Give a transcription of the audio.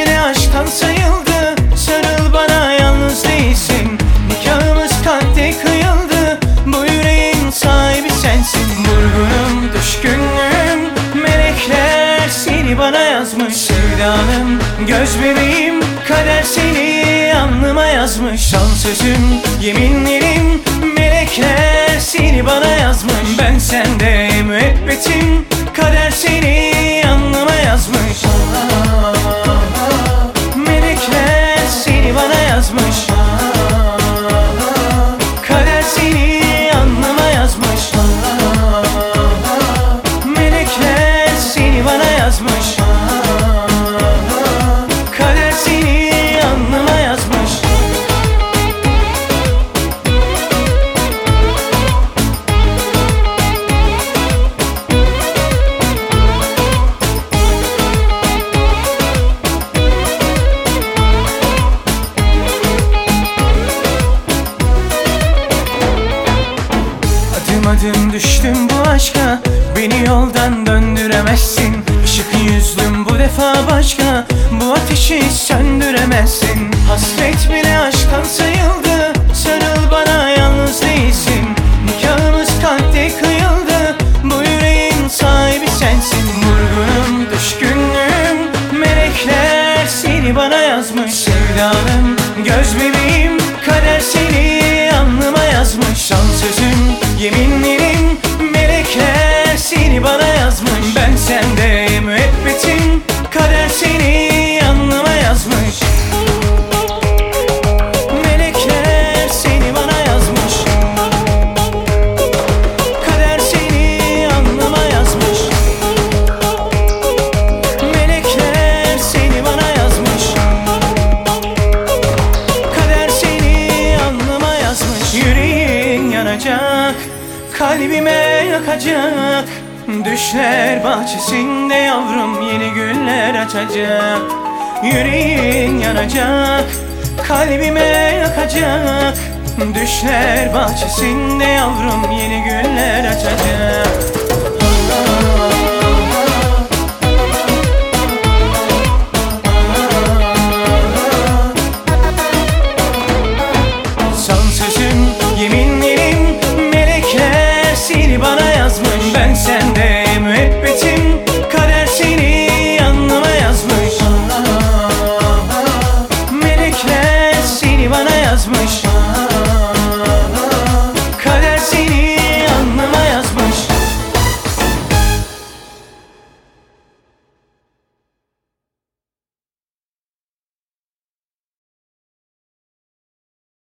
bile aşktan sayıldı. Sarıl bana, yalnız değilsin. Nikahımız kalpte kıyıldı. Bu yüreğin sahibi sensin. Vurgunum, düşkünlüğüm, melekler seni bana yazmış. Sevdanım, göz bebeğim, kader seni alnıma yazmış. Son sözüm, yeminlerim, melekler seni bana yazmış. Ben sende müebbetim, kader seni alnıma yazmış. Melekler seni bana yazmış. Kader seni alnıma yazmış. Melekler seni bana yazmış. Kader seni alnıma yazmış. Adım düştüm bu aşka, beni yoldan döndüremezsin. Işık yüzlüm bu defa başka, bu ateşi söndüremezsin. Hasret bile aşktan sayıldı. Sarıl bana, yalnız değilsin. Nikahımız kalpte kıyıldı. Bu yüreğin sahibi sensin. Vurgunum, düşkünlüğüm, melekler seni bana yazmış. Sevdanım, göz bebeğim, kader seni alnıma yazmış. Son sözüm, yeminlerim, melekler seni bana yazmış. Ben sende müebbetim, kader seni alnıma yazmış. Melekler seni bana yazmış. Kader seni alnıma yazmış. Melekler seni bana yazmış. Kader seni alnıma yazmış. Yüreğin yanacak, kalbime yakacak. Düşler bahçesinde yavrum yeni güller açacak. Yüreğin yanacak, kalbime yakacak. Düşler bahçesinde yavrum yeni güller açacak.